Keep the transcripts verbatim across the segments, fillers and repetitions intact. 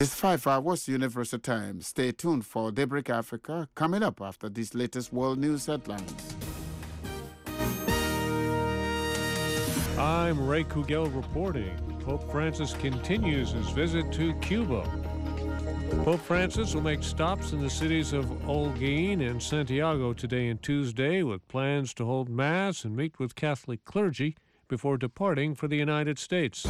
It's five hours Universal Time. Stay tuned for Daybreak Africa coming up after these latest world news headlines. I'm Ray Kugel reporting. Pope Francis continues his visit to Cuba. Pope Francis will make stops in the cities of Holguin and Santiago today and Tuesday, with plans to hold Mass and meet with Catholic clergy before departing for the United States.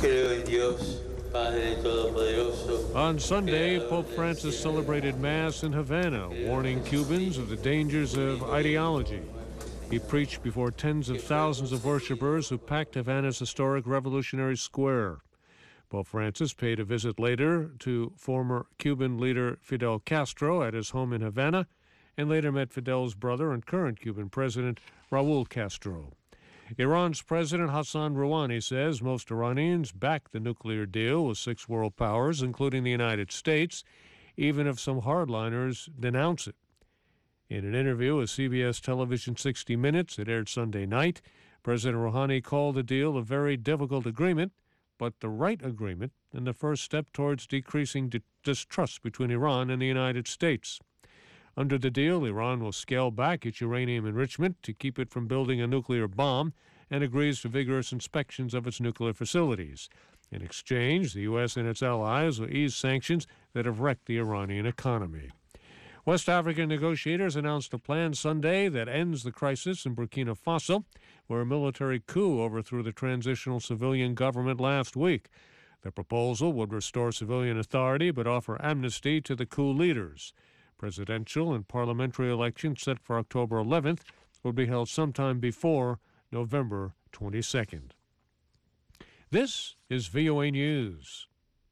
On Sunday, Pope Francis celebrated Mass in Havana, warning Cubans of the dangers of ideology. He preached before tens of thousands of worshipers who packed Havana's historic Revolutionary Square. Pope Francis paid a visit later to former Cuban leader Fidel Castro at his home in Havana, and later met Fidel's brother and current Cuban president, Raul Castro. Iran's President Hassan Rouhani says most Iranians back the nuclear deal with six world powers, including the United States, even if some hardliners denounce it. In an interview with C B S television sixty minutes, it aired Sunday night, President Rouhani called the deal a very difficult agreement, but the right agreement and the first step towards decreasing di- distrust between Iran and the United States. Under the deal, Iran will scale back its uranium enrichment to keep it from building a nuclear bomb and agrees to vigorous inspections of its nuclear facilities. In exchange, the U S and its allies will ease sanctions that have wrecked the Iranian economy. West African negotiators announced a plan Sunday that ends the crisis in Burkina Faso, where a military coup overthrew the transitional civilian government last week. The proposal would restore civilian authority but offer amnesty to the coup leaders. Presidential and parliamentary elections set for October eleventh will be held sometime before November twenty-second. This is V O A News.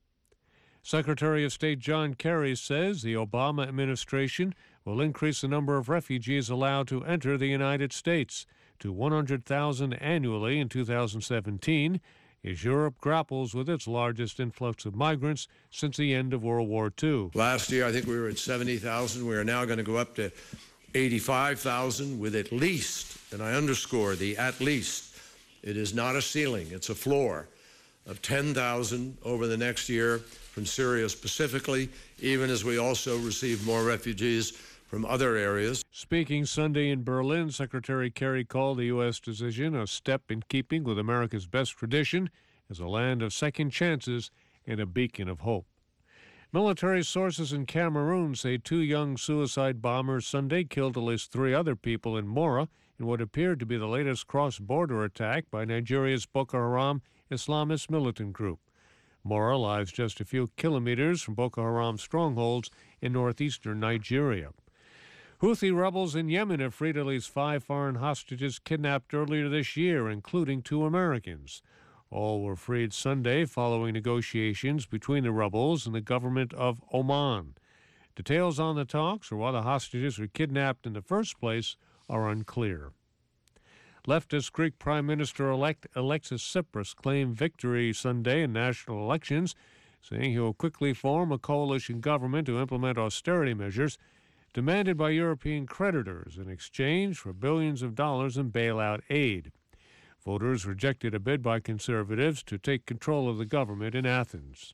Secretary of State John Kerry says the Obama administration will increase the number of refugees allowed to enter the United States to one hundred thousand annually in two thousand seventeen, as Europe grapples with its largest influx of migrants since the end of World War Two. Last year, I think we were at seventy thousand. We are now going to go up to eighty-five thousand with at least, and I underscore the at least, it is not a ceiling, it's a floor, of ten thousand over the next year from Syria specifically, even as we also receive more refugees from other areas. Speaking Sunday in Berlin, Secretary Kerry called the U S decision a step in keeping with America's best tradition as a land of second chances and a beacon of hope. Military sources in Cameroon say two young suicide bombers Sunday killed at least three other people in Mora in what appeared to be the latest cross-border attack by Nigeria's Boko Haram Islamist militant group. Mora lies just a few kilometers from Boko Haram strongholds in northeastern Nigeria. Houthi rebels in Yemen have freed at least five foreign hostages kidnapped earlier this year, including two Americans. All were freed Sunday following negotiations between the rebels and the government of Oman. Details on the talks or why the hostages were kidnapped in the first place are unclear. Leftist Greek Prime Minister-elect Alexis Tsipras claimed victory Sunday in national elections, saying he will quickly form a coalition government to implement austerity measures demanded by European creditors in exchange for billions of dollars in bailout aid. Voters rejected a bid by conservatives to take control of the government in Athens.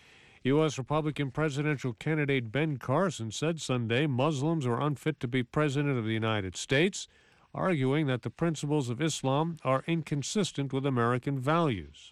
U S Republican presidential candidate Ben Carson said Sunday Muslims are unfit to be president of the United States, arguing that the principles of Islam are inconsistent with American values.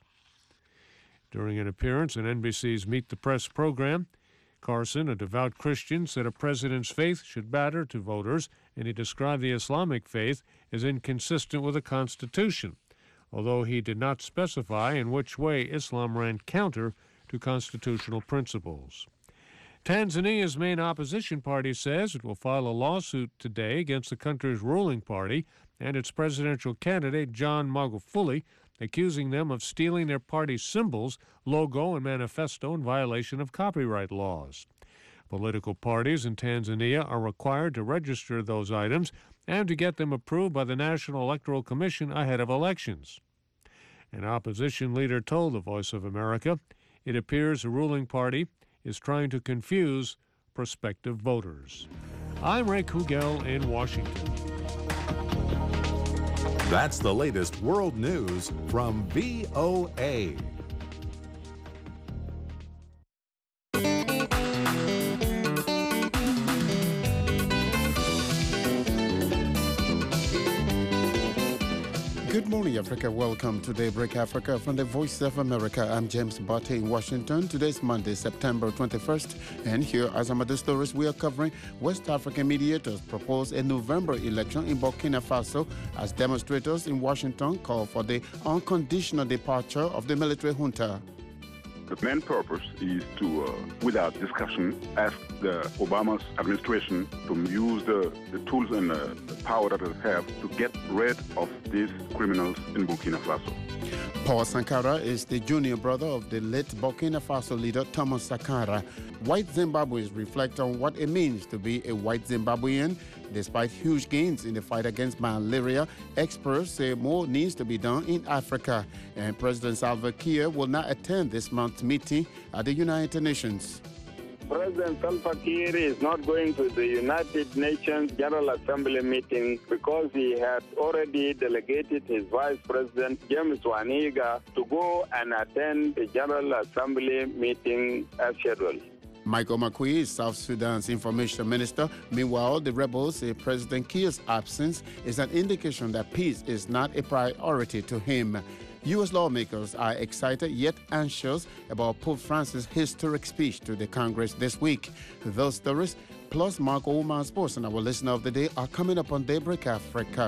During an appearance on N B C's Meet the Press program, Carson, a devout Christian, said a president's faith should matter to voters, and he described the Islamic faith as inconsistent with the Constitution, although he did not specify in which way Islam ran counter to constitutional principles. Tanzania's main opposition party says it will file a lawsuit today against the country's ruling party and its presidential candidate, John Magufuli, accusing them of stealing their party's symbols, logo, and manifesto in violation of copyright laws. Political parties in Tanzania are required to register those items and to get them approved by the National Electoral Commission ahead of elections. An opposition leader told the Voice of America it appears the ruling party is trying to confuse prospective voters. I'm Ray Kugel in Washington. That's the latest world news from V O A. Good morning, Africa. Welcome to Daybreak Africa from the Voice of America. I'm James Botte in Washington. Today's Monday, September twenty-first. And here are some of the stories we are covering. West African mediators propose a November election in Burkina Faso as demonstrators in Washington call for the unconditional departure of the military junta. The main purpose is to, uh, without discussion, ask the Obama's administration to use the, the tools and uh, the power that they have to get rid of these criminals in Burkina Faso. Paul Sankara is the junior brother of the late Burkina Faso leader Thomas Sankara. White Zimbabweans reflect on what it means to be a white Zimbabwean. Despite huge gains in the fight against malaria, experts say more needs to be done in Africa. And President Salva Kiir will not attend this month's meeting at the United Nations. President Salva Kiir is not going to the United Nations General Assembly meeting because he had already delegated his Vice President James Waniga to go and attend the General Assembly meeting as scheduled. Michael Makui is South Sudan's information minister. Meanwhile, the rebels say President Kiir's absence is an indication that peace is not a priority to him. U S lawmakers are excited yet anxious about Pope Francis' historic speech to the Congress this week. Those stories, plus Mark Oman Sports and our listener of the day, are coming up on Daybreak Africa.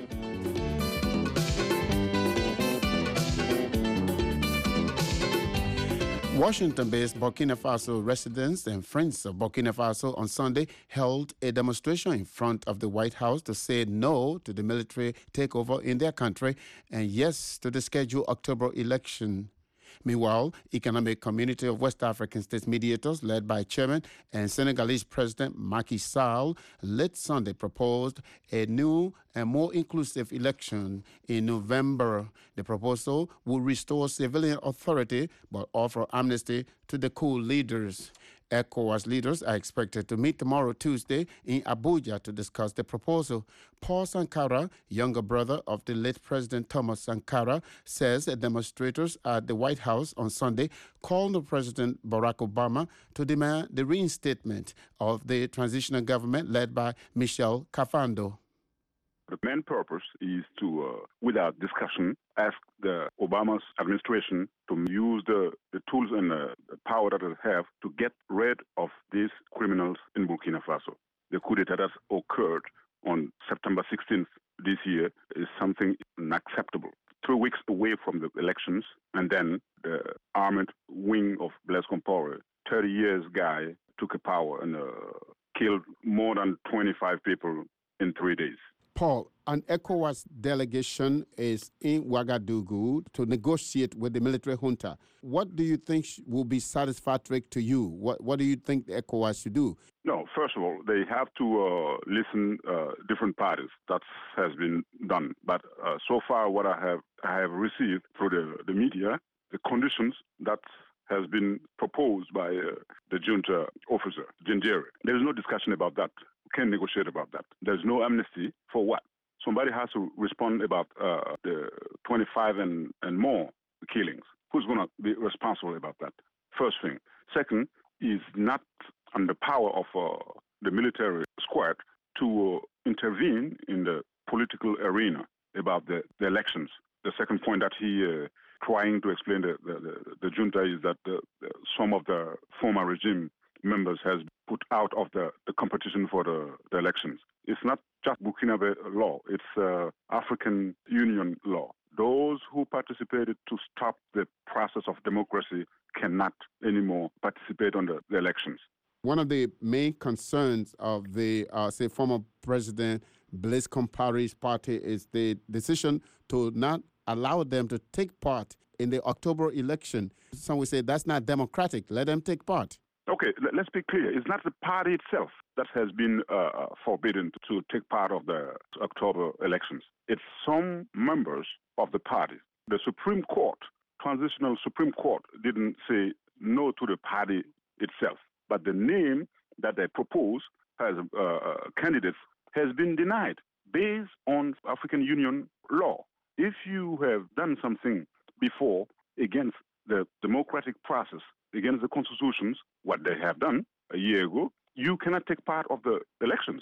Washington-based Burkina Faso residents and friends of Burkina Faso on Sunday held a demonstration in front of the White House to say no to the military takeover in their country and yes to the scheduled October election. Meanwhile, Economic Community of West African States mediators, led by Chairman and Senegalese President Macky Sall, late Sunday proposed a new and more inclusive election in November. The proposal will restore civilian authority but offer amnesty to the coup leaders. ECOWAS leaders are expected to meet tomorrow, Tuesday, in Abuja to discuss the proposal. Paul Sankara, younger brother of the late President Thomas Sankara, says that demonstrators at the White House on Sunday called on President Barack Obama to demand the reinstatement of the transitional government led by Michel Kafando. The main purpose is to, uh, without discussion, ask the Obama's administration to use the, the tools and uh, the power that they have to get rid of these criminals in Burkina Faso. The coup d'etat that occurred on September sixteenth this year is something unacceptable. Three weeks away from the elections, and then the armed wing of Blaise Compaoré, thirty years guy, took a power and uh, killed more than twenty-five people in three days. Paul, an ECOWAS delegation is in Ouagadougou to negotiate with the military junta. What do you think will be satisfactory to you? What What do you think the ECOWAS should do? No, first of all, they have to uh, listen uh, different parties. That has been done. But uh, so far, what I have I have received through the, the media, the conditions that has been proposed by uh, the junta officer, Gingere. There is no discussion about that. We can negotiate about that. There's no amnesty for what? Somebody has to respond about uh, the twenty-five and, and more killings. Who's going to be responsible about that? First thing. Second, is not on the power of uh, the military squad to uh, intervene in the political arena about the, the elections. The second point that he uh, trying to explain the, the, the, the junta is that the, the, some of the former regime members has put out of the, the competition for the, the elections. It's not just Burkinabe law, it's uh, African Union law. Those who participated to stop the process of democracy cannot anymore participate on the, the elections. One of the main concerns of the, uh, say, former President Blaise Compaoré's party is the decision to not allow them to take part in the October election. Some would say that's not democratic. Let them take part. Okay, let's be clear. It's not the party itself that has been uh, forbidden to take part of the October elections. It's some members of the party. The Supreme Court, Transitional Supreme Court, didn't say no to the party itself. But the name that they propose as uh, candidates has been denied based on African Union law. If you have done something before against the democratic process, against the constitutions, what they have done a year ago, you cannot take part of the elections.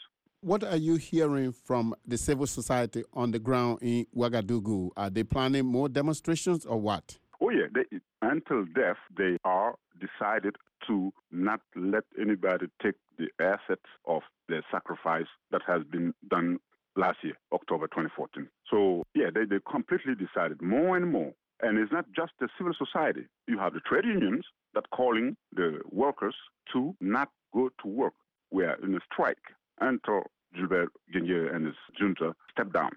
What are you hearing from the civil society on the ground in Ouagadougou? Are they planning more demonstrations or what? Oh, yeah. They, until death, they are decided to not let anybody take the assets of the sacrifice that has been done last year, October twenty fourteen. So, yeah, they, they completely decided more and more. And it's not just the civil society. You have the trade unions that calling the workers to not go to work. We are in a strike until Gilbert Guinguet and his junta step down.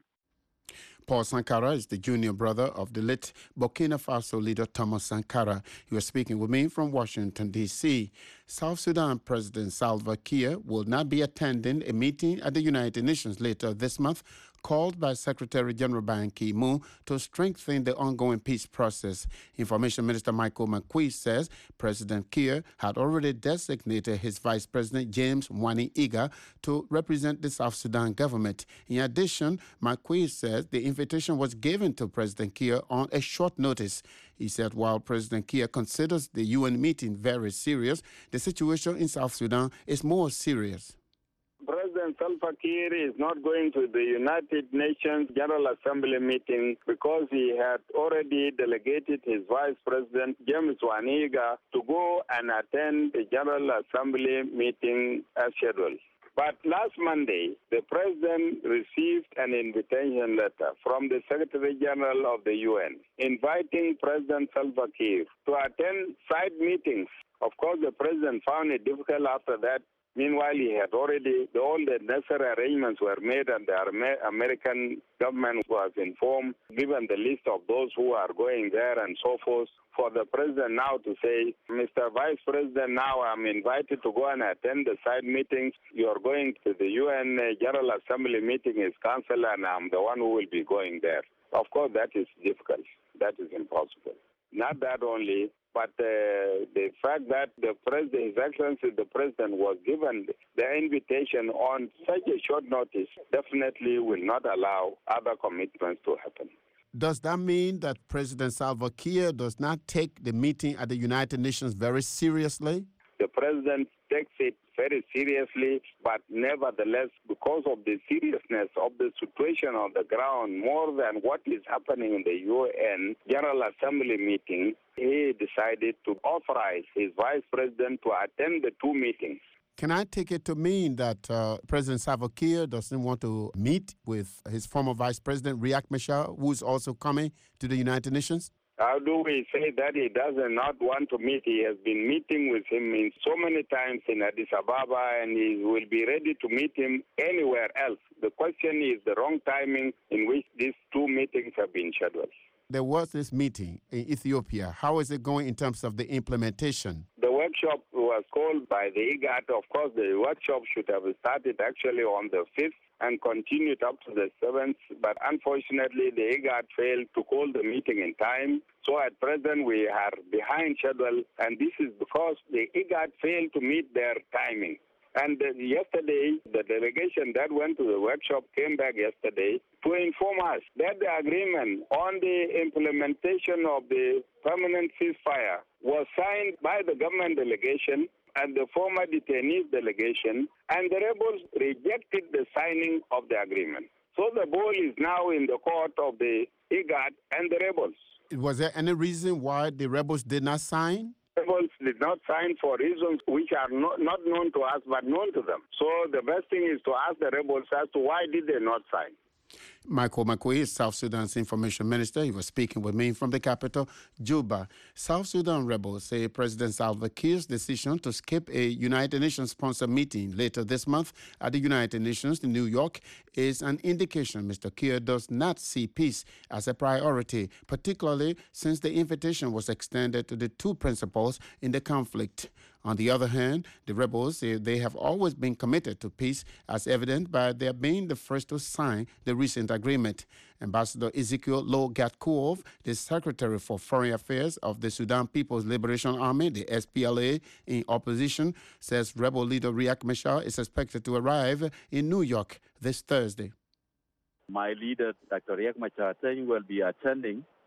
Paul Sankara is the junior brother of the late Burkina Faso leader Thomas Sankara. He was speaking with me from Washington, D C South Sudan President Salva Kiir will not be attending a meeting at the United Nations later this month called by Secretary General Ban Ki-moon to strengthen the ongoing peace process. Information Minister Michael McQueen says President Kiir had already designated his Vice President James Mwani Iga to represent the South Sudan government. In addition, McQueen says the invitation was given to President Kiir on a short notice. He said while President Kiir considers the U N meeting very serious, the situation in South Sudan is more serious. President Salva Kiir is not going to the United Nations General Assembly meeting because he had already delegated his Vice President, James Waniga, to go and attend the General Assembly meeting as scheduled. But last Monday, the President received an invitation letter from the Secretary General of the U N inviting President Salva Kiir to attend side meetings. Of course, the President found it difficult after that. Meanwhile, he had already, all the necessary arrangements were made and the American government was informed, given the list of those who are going there and so forth, for the President now to say, Mister Vice President, now I'm invited to go and attend the side meetings. You're going to the U N General Assembly meeting is cancelled and I'm the one who will be going there. Of course, that is difficult. That is impossible. Not that only, but uh, the fact that the President, His Excellency, the President, was given the invitation on such a short notice definitely will not allow other commitments to happen. Does that mean that President Salva Kiir does not take the meeting at the United Nations very seriously? The President takes it very seriously, but nevertheless, because of the seriousness of the situation on the ground, more than what is happening in the U N General Assembly meeting, he decided to authorize his Vice President to attend the two meetings. Can I take it to mean that uh, President Salva Kiir doesn't want to meet with his former Vice President, Riek Machar, who is also coming to the United Nations? How do we say that he does not want to meet? He has been meeting with him in so many times in Addis Ababa, and he will be ready to meet him anywhere else. The question is the wrong timing in which these two meetings have been scheduled. There was this meeting in Ethiopia. How is it going in terms of the implementation? The workshop was called by the IGAD. Of course, the workshop should have started actually on the fifth and continued up to the seventh, but unfortunately the IGAD failed to call the meeting in time. So at present we are behind schedule, and this is because the IGAD failed to meet their timing. And uh, yesterday, the delegation that went to the workshop came back yesterday to inform us that the agreement on the implementation of the permanent ceasefire was signed by the government delegation and the former detainees delegation, and the rebels rejected the signing of the agreement. So the ball is now in the court of the IGAD and the rebels. Was there any reason why the rebels did not sign? Rebels did not sign for reasons which are not, not known to us but known to them. So the best thing is to ask the rebels as to why did they not sign. Michael McQueen is South Sudan's information minister. He was speaking with me from the capital, Juba. South Sudan rebels say President Salva Kiir's decision to skip a United Nations-sponsored meeting later this month at the United Nations in New York is an indication Mister Kiir does not see peace as a priority, particularly since the invitation was extended to the two principals in the conflict. On the other hand, the rebels say they have always been committed to peace, as evident by their being the first to sign the recent agreement. Ambassador Ezekiel Lo-Gatkuov, the Secretary for Foreign Affairs of the Sudan People's Liberation Army, the S P L A, in opposition, says rebel leader Riek Machar is expected to arrive in New York this Thursday. My leader, Doctor Riek Machar, will be attending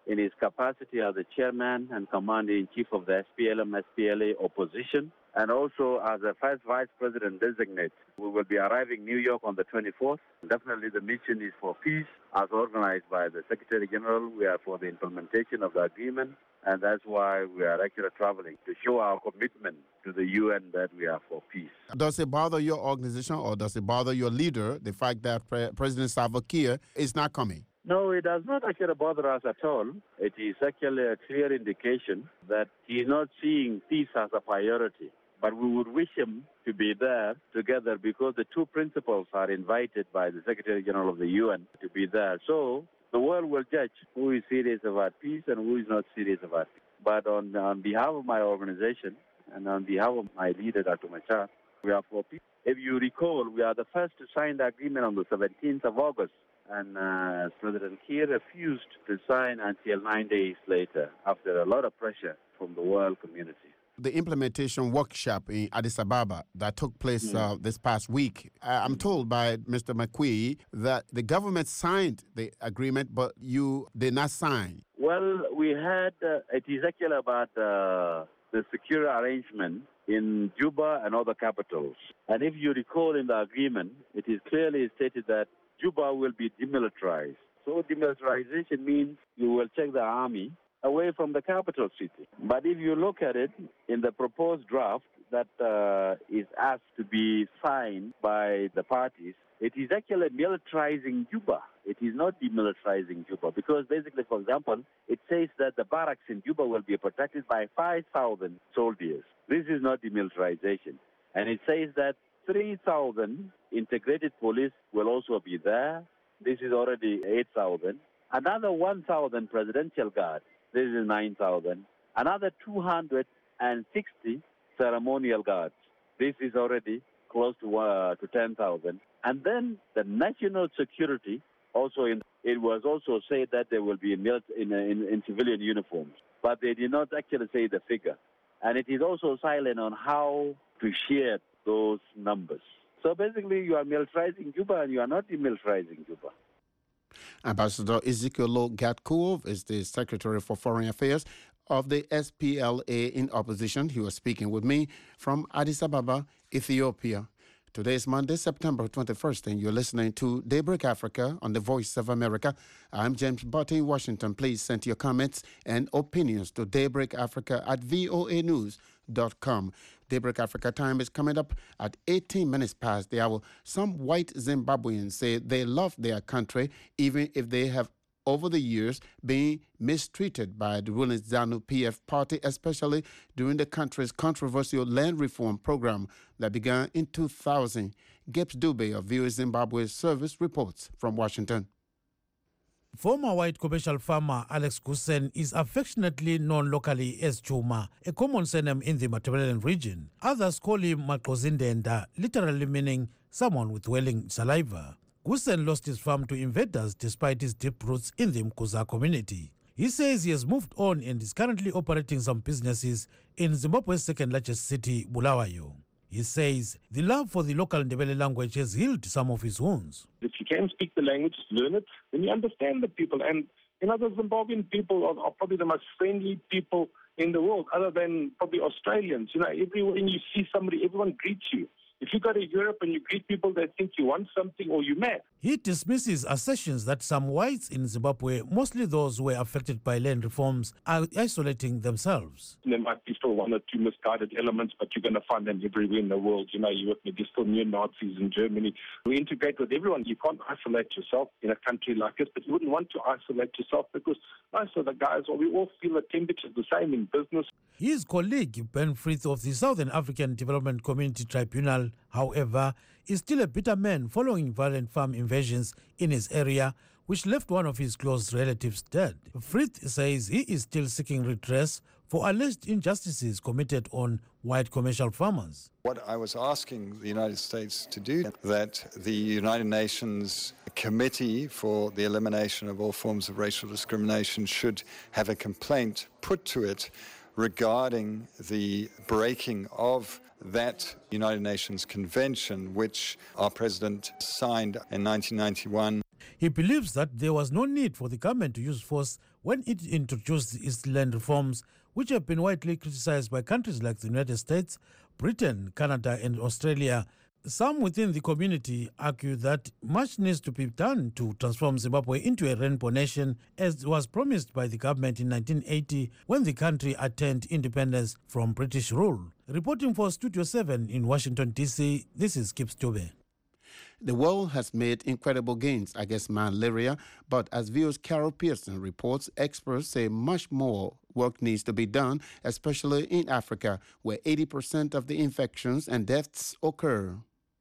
in his capacity as the chairman and commander-in-chief of the S P L M S P L A opposition, and also as a first vice president designate. We will be arriving in New York on the twenty-fourth. Definitely the mission is for peace, as organized by the Secretary General. We are for the implementation of the agreement, and that's why we are actually traveling, to show our commitment to the U N that we are for peace. Does it bother your organization or does it bother your leader, the fact that Pre- President Salva Kiir is not coming? No, it does not actually bother us at all. It is actually a clear indication that he is not seeing peace as a priority. But we would wish him to be there together because the two principals are invited by the Secretary General of the U N to be there. So the world will judge who is serious about peace and who is not serious about peace. But on, on behalf of my organization and on behalf of my leader, Doctor Machar, we are for peace. If you recall, we are the first to sign the agreement on the seventeenth of August. And uh, President Kiir refused to sign until nine days later, after a lot of pressure from the world community. The implementation workshop in Addis Ababa that took place mm. uh, this past week, uh, I'm told by Mister McQueen that the government signed the agreement, but you did not sign. Well, we had, uh, it is actually about uh, the secure arrangement in Juba and other capitals. And if you recall in the agreement, it is clearly stated that Juba will be demilitarized. So demilitarization means you will take the army away from the capital city. But if you look at it in the proposed draft that uh, is asked to be signed by the parties, it is actually militarizing Juba. It is not demilitarizing Juba because basically, for example, it says that the barracks in Juba will be protected by five thousand soldiers. This is not demilitarization. And it says that three thousand integrated police will also be there. This is already eight thousand. Another one thousand presidential guards. This is nine thousand. Another two hundred sixty ceremonial guards. This is already close to uh, to ten thousand. And then the national security, also in, it was also said that they will be in, in, in, in civilian uniforms. But they did not actually say the figure. And it is also silent on how to share those numbers. So basically, you are militarizing Juba and you are not demilitarizing Juba. Ambassador Ezekiel Gatkuov is the Secretary for Foreign Affairs of the S P L A in opposition. He was speaking with me from Addis Ababa, Ethiopia. Today is Monday, September twenty-first, and you're listening to Daybreak Africa on the Voice of America. I'm James Butte in Washington. Please send your comments and opinions to daybreakafrica at voa news dot com. Daybreak Africa time is coming up at eighteen minutes past the hour. Some white Zimbabweans say they love their country, even if they have over the years being mistreated by the ruling ZANU-P F party, especially during the country's controversial land reform program that began in two thousand. Gibbs Dube of V O A Zimbabwe Service reports from Washington. Former white commercial farmer Alex Gusen is affectionately known locally as Chuma, a common surname in the Matabeleland region. Others call him Makozindenda, literally meaning someone with welling saliva. Gusen lost his farm to invaders despite his deep roots in the Mkuza community. He says he has moved on and is currently operating some businesses in Zimbabwe's second largest city, Bulawayo. He says the love for the local Ndebele language has healed some of his wounds. If you can speak the language, learn it, then you understand the people. And you know, the Zimbabwean people are, are probably the most friendly people in the world, other than probably Australians. You know, everywhere you see somebody, everyone greets you. If you go to Europe and you greet people, they think you want something or you're mad. He dismisses assertions that some whites in Zimbabwe, mostly those who were affected by land reforms, are isolating themselves. There might be still one or two misguided elements, but you're going to find them everywhere in the world. You know, you with me, there's still neo-Nazis in Germany. We integrate with everyone. You can't isolate yourself in a country like this, but you wouldn't want to isolate yourself because most of the guys, well, we all feel the temperature's the same in business. His colleague, Ben Frith of the Southern African Development Community Tribunal, however, is still a bitter man following violent farm invasions in his area, which left one of his close relatives dead. Frith says he is still seeking redress for alleged injustices committed on white commercial farmers. What I was asking the United States to do, that the United Nations Committee for the Elimination of All Forms of Racial Discrimination should have a complaint put to it regarding the breaking of that United Nations Convention, which our president signed in nineteen ninety-one. He believes that there was no need for the government to use force when it introduced the East Land reforms, which have been widely criticized by countries like the United States, Britain, Canada, and Australia. Some within the community argue that much needs to be done to transform Zimbabwe into a rainbow nation, as was promised by the government in nineteen eighty when the country attained independence from British rule. Reporting for Studio seven in Washington, D C, this is Kip Stube. The world has made incredible gains against malaria, but as V O's Carol Pearson reports, experts say much more work needs to be done, especially in Africa, where eighty percent of the infections and deaths occur.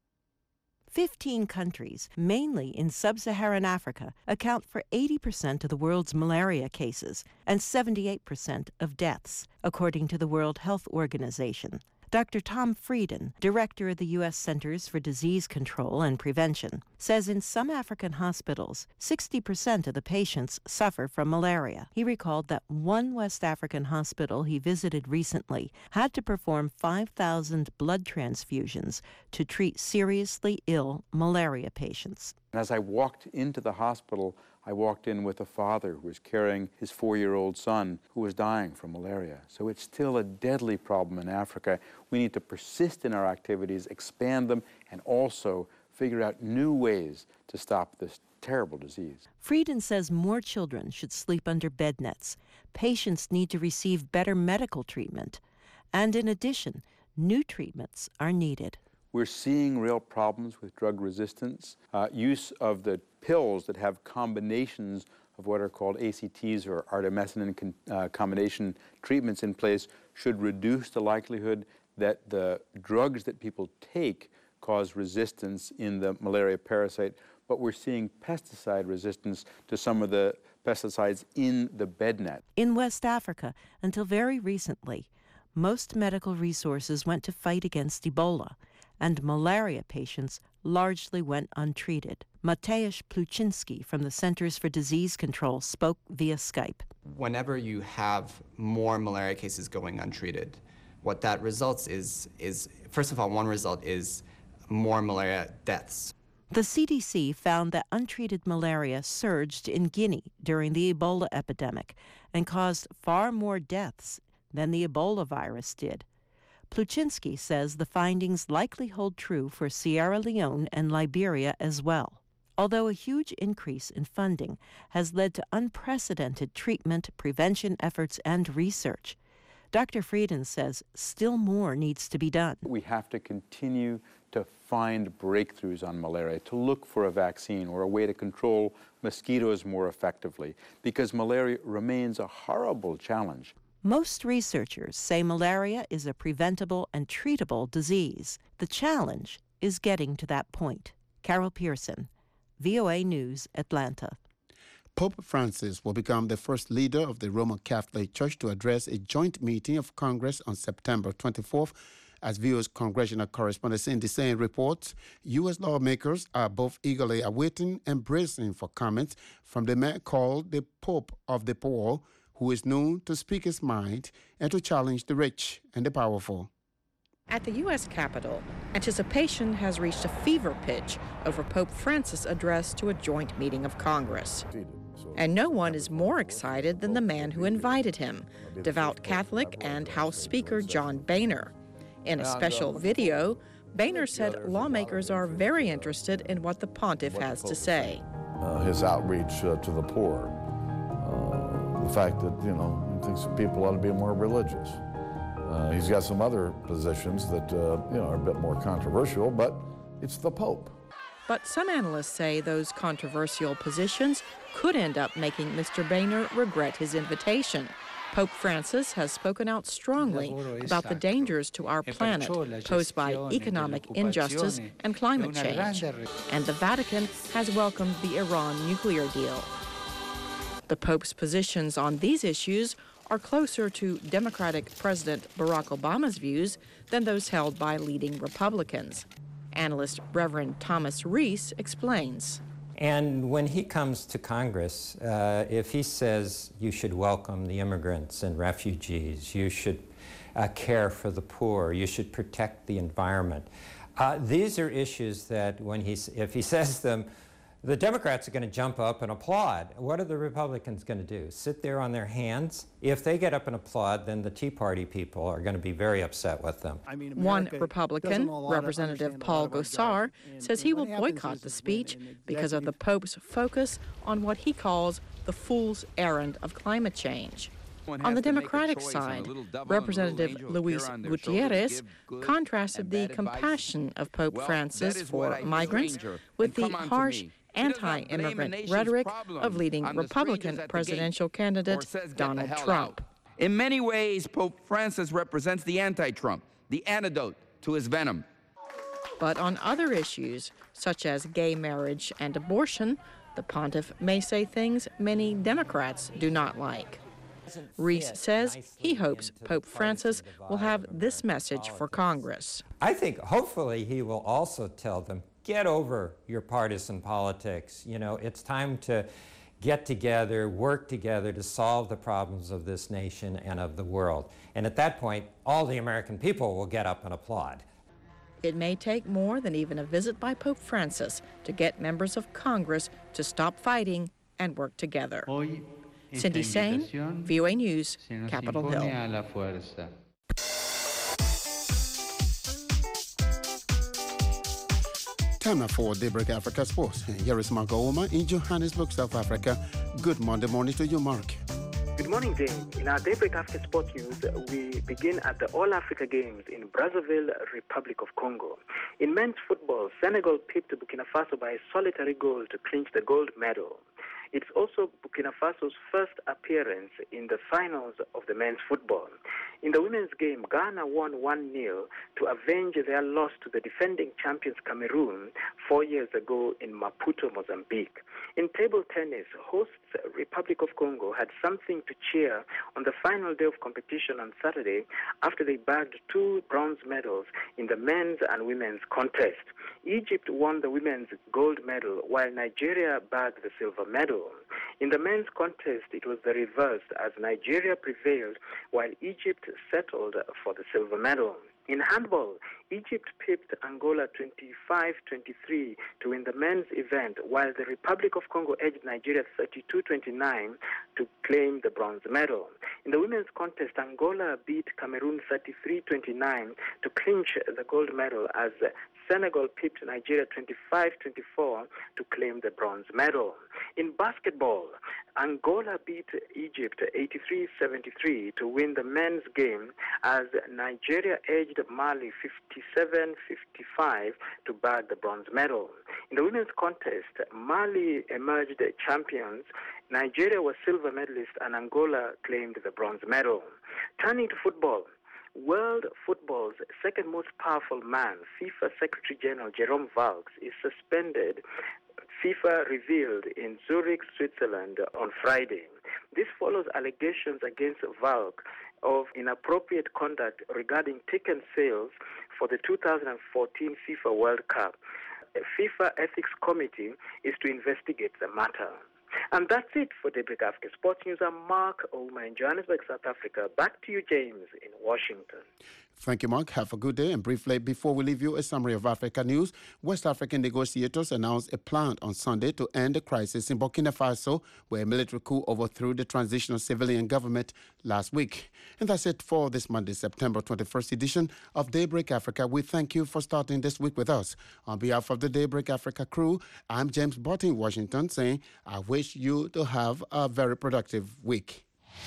Fifteen countries, mainly in sub-Saharan Africa, account for eighty percent of the world's malaria cases and seventy-eight percent of deaths, according to the World Health Organization. Doctor Tom Frieden, director of the U S Centers for Disease Control and Prevention, says in some African hospitals, sixty percent of the patients suffer from malaria. He recalled that one West African hospital he visited recently had to perform five thousand blood transfusions to treat seriously ill malaria patients. As I walked into the hospital, I walked in with a father who was carrying his four-year-old son who was dying from malaria. So it's still a deadly problem in Africa. We need to persist in our activities, expand them, and also figure out new ways to stop this terrible disease. Frieden says more children should sleep under bed nets. Patients need to receive better medical treatment. And in addition, new treatments are needed. We're seeing real problems with drug resistance. Uh, use of the pills that have combinations of what are called A C Ts or artemisinin con uh, combination treatments in place should reduce the likelihood that the drugs that people take cause resistance in the malaria parasite. But we're seeing pesticide resistance to some of the pesticides in the bed net. In West Africa, until very recently, most medical resources went to fight against Ebola, and malaria patients largely went untreated. Mateusz Pluczynski from the Centers for Disease Control spoke via Skype. Whenever you have more malaria cases going untreated, what that results is, is first of all, one result is more malaria deaths. The C D C found that untreated malaria surged in Guinea during the Ebola epidemic and caused far more deaths than the Ebola virus did. Pluczynski says the findings likely hold true for Sierra Leone and Liberia as well. Although a huge increase in funding has led to unprecedented treatment, prevention efforts, and research, Doctor Frieden says still more needs to be done. We have to continue to find breakthroughs on malaria, to look for a vaccine or a way to control mosquitoes more effectively, because malaria remains a horrible challenge. Most researchers say malaria is a preventable and treatable disease. The challenge is getting to that point. Carol Pearson, V O A News, Atlanta. Pope Francis will become the first leader of the Roman Catholic Church to address a joint meeting of Congress on September twenty-fourth. As V O's congressional correspondent Cindy Sain reports, U S lawmakers are both eagerly awaiting and bracing for comments from the man called the Pope of the Poor, who is known to speak his mind and to challenge the rich and the powerful. At the U S Capitol, anticipation has reached a fever pitch over Pope Francis' address to a joint meeting of Congress. And no one is more excited than the man who invited him, devout Catholic and House Speaker John Boehner. In a special video, Boehner said lawmakers are very interested in what the pontiff has to say. Uh, his outreach uh, to the poor, uh, the fact that, you know, he thinks people ought to be more religious. Uh, he's got some other positions that, uh, you know, are a bit more controversial, but it's the Pope. But some analysts say those controversial positions could end up making Mister Boehner regret his invitation. Pope Francis has spoken out strongly about the dangers to our planet posed by economic injustice and climate change. And the Vatican has welcomed the Iran nuclear deal. The Pope's positions on these issues are closer to Democratic President Barack Obama's views than those held by leading Republicans. Analyst Reverend Thomas Reese explains. And when he comes to Congress, uh, if he says you should welcome the immigrants and refugees, you should uh, care for the poor, you should protect the environment, uh, these are issues that when he, if he says them, the Democrats are going to jump up and applaud. What are the Republicans going to do? Sit there on their hands? If they get up and applaud, then the Tea Party people are going to be very upset with them. I mean, One Republican, Representative Paul Gosar, says he will boycott the speech because of the Pope's focus on what he calls the fool's errand of climate change. On the Democratic side, Representative Luis Gutierrez contrasted the compassion of Pope Francis for migrants with the harsh anti-immigrant rhetoric of leading Republican presidential candidate Donald Trump. In many ways, Pope Francis represents the anti-Trump, the antidote to his venom. But on other issues, such as gay marriage and abortion, the pontiff may say things many Democrats do not like. Reese says he hopes Pope Francis will have this message for Congress. I think hopefully he will also tell them, get over your partisan politics. You know, it's time to get together, work together to solve the problems of this nation and of the world. And at that point, all the American people will get up and applaud. It may take more than even a visit by Pope Francis to get members of Congress to stop fighting and work together. Cindy Sain, V O A News, Capitol Hill. Time now for Daybreak Africa Sports. Here is Mark Ouma in Johannesburg, South Africa. Good Monday morning to you, Mark. Good morning, James. In our Daybreak Africa Sports News, we begin at the All-Africa Games in Brazzaville, Republic of Congo. In men's football, Senegal pipped Burkina Faso by a solitary goal to clinch the gold medal. It's also Burkina Faso's first appearance in the finals of the men's football. In the women's game, Ghana won one nil to avenge their loss to the defending champions Cameroon four years ago in Maputo, Mozambique. In table tennis, hosts Republic of Congo had something to cheer on the final day of competition on Saturday after they bagged two bronze medals in the men's and women's contest. Egypt won the women's gold medal while Nigeria bagged the silver medal. In the men's contest, it was the reverse as Nigeria prevailed while Egypt settled for the silver medal. In handball, Egypt pipped Angola twenty-five twenty-three to win the men's event, while the Republic of Congo edged Nigeria thirty-two twenty-nine to claim the bronze medal. In the women's contest, Angola beat Cameroon thirty-three twenty-nine to clinch the gold medal as Senegal pipped Nigeria twenty-five twenty-four to claim the bronze medal. In basketball, Angola beat Egypt eighty-three seventy-three to win the men's game as Nigeria edged Mali fifty-seven fifty-five to bag the bronze medal. In the women's contest, Mali emerged champions, Nigeria was silver medalist, and Angola claimed the bronze medal. Turning to football, World football's second most powerful man, FIFA Secretary General Jerome Valks, is suspended, FIFA revealed in Zurich, Switzerland on Friday. This follows allegations against Valk of inappropriate conduct regarding ticket sales for the two thousand fourteen FIFA World Cup. The FIFA Ethics Committee is to investigate the matter. And that's it for Daybreak Africa Sports News. I'm Mark Ouma in Johannesburg, South Africa. Back to you, James, in Washington. Thank you, Mark. Have a good day. And briefly, before we leave you, a summary of Africa news. West African negotiators announced a plan on Sunday to end the crisis in Burkina Faso, where a military coup overthrew the transitional civilian government last week. And that's it for this Monday, September twenty-first edition of Daybreak Africa. We thank you for starting this week with us. On behalf of the Daybreak Africa crew, I'm James Bott in Washington, saying I wish you to have a very productive week.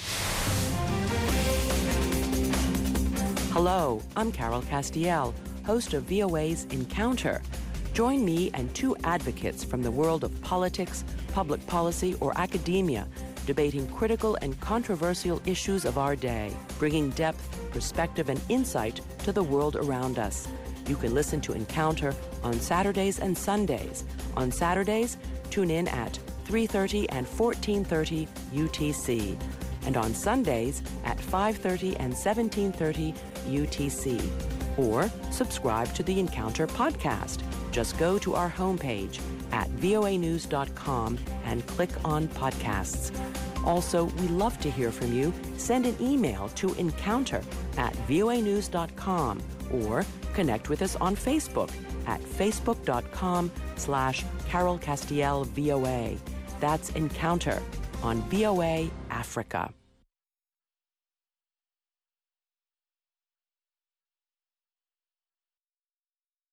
Hello, I'm Carol Castiel, host of V O A's Encounter. Join me and two advocates from the world of politics, public policy, or academia, debating critical and controversial issues of our day, bringing depth, perspective, and insight to the world around us. You can listen to Encounter on Saturdays and Sundays. On Saturdays, tune in at three thirty and fourteen thirty U T C. And on Sundays at five thirty and seventeen thirty U T C. Or subscribe to the Encounter podcast. Just go to our homepage at voa news dot com and click on podcasts. Also, we love to hear from you. Send an email to encounter at voa news dot com or Connect with us on Facebook at facebook.com slash Carol Castiel VOA. That's Encounter on V O A Africa.